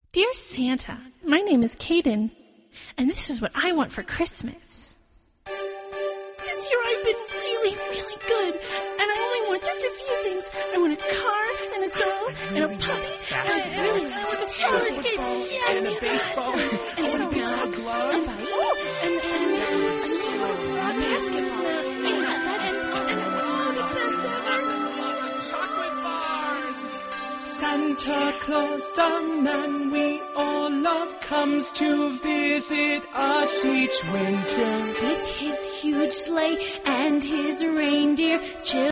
Dear Santa, my name is Kaden, and this is what I want for Christmas. This year I've been really, really good, and I only want just a few things. I want a car, and a doll, and a puppy, and I want some roller skates, and a baseball, and a baseball glove, and a basketball, and all the best ever. lots of chocolate bars. Santa Claus, the man we all love, comes to visit us each winter. With his huge sleigh and his reindeer,